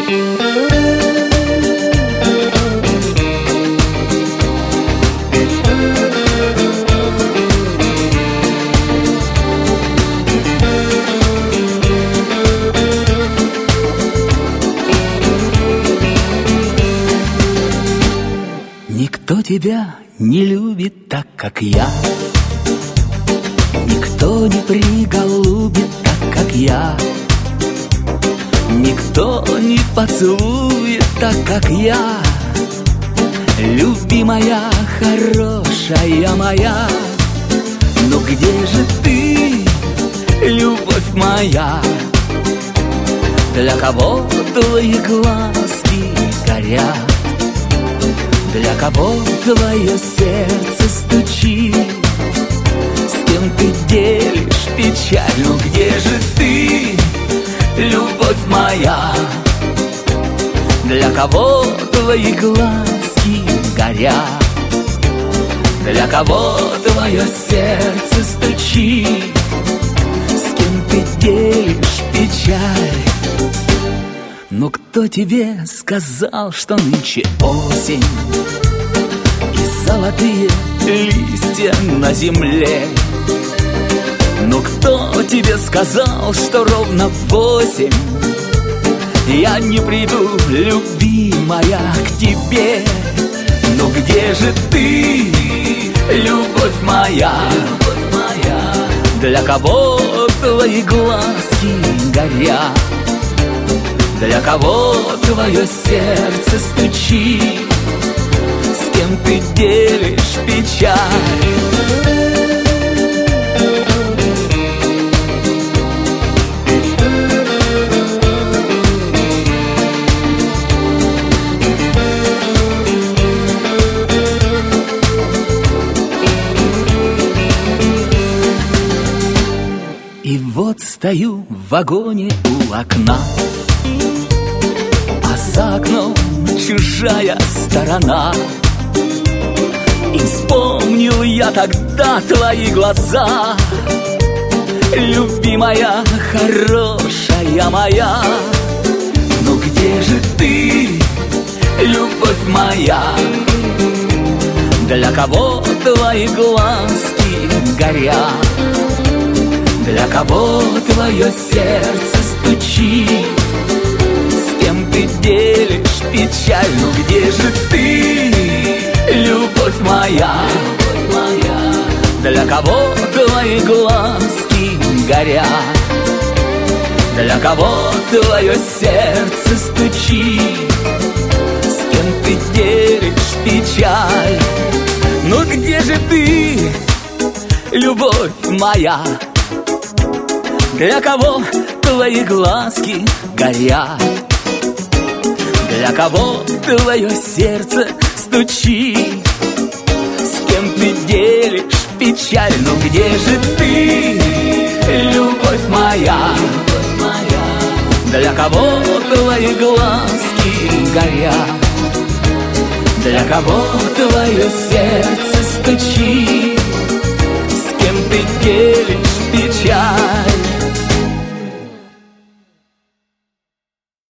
Никто тебя не любит так, как я. Никто не приголубит так, как я. Никто не поцелует так, как я. Любимая, хорошая моя, ну где же ты, любовь моя? Для кого твои глазки горят? Для кого твое сердце стучит? С кем ты делишь печаль? Ну где же ты, любовь моя? Для кого твои глазки горят? Для кого твое сердце стучит? С кем ты делишь печаль? Но кто тебе сказал, что нынче осень и золотые листья на земле? Но кто тебе сказал, что ровно в 8 я не приду, любимая, к тебе? Ну где же ты, любовь моя? Для кого твои глазки горят? Для кого твое сердце стучит? С кем ты делишь печаль? И вот стою в вагоне у окна, а за окном чужая сторона. И вспомнил я тогда твои глаза, любимая, хорошая моя. Ну где же ты, любовь моя? Для кого твои глазки горят? Для кого твое сердце стучит? С кем ты делишь печаль? Ну где же ты, любовь моя? Для кого твои глазки горят? Для кого твое сердце стучит? С кем ты делишь печаль? Ну где же ты, любовь моя? Для кого твои глазки горят? Для кого твое сердце стучит? С кем ты делишь печаль? Ну где же ты, любовь моя? Для кого твои глазки горят? Для кого твое сердце стучит? С кем ты делишь печаль?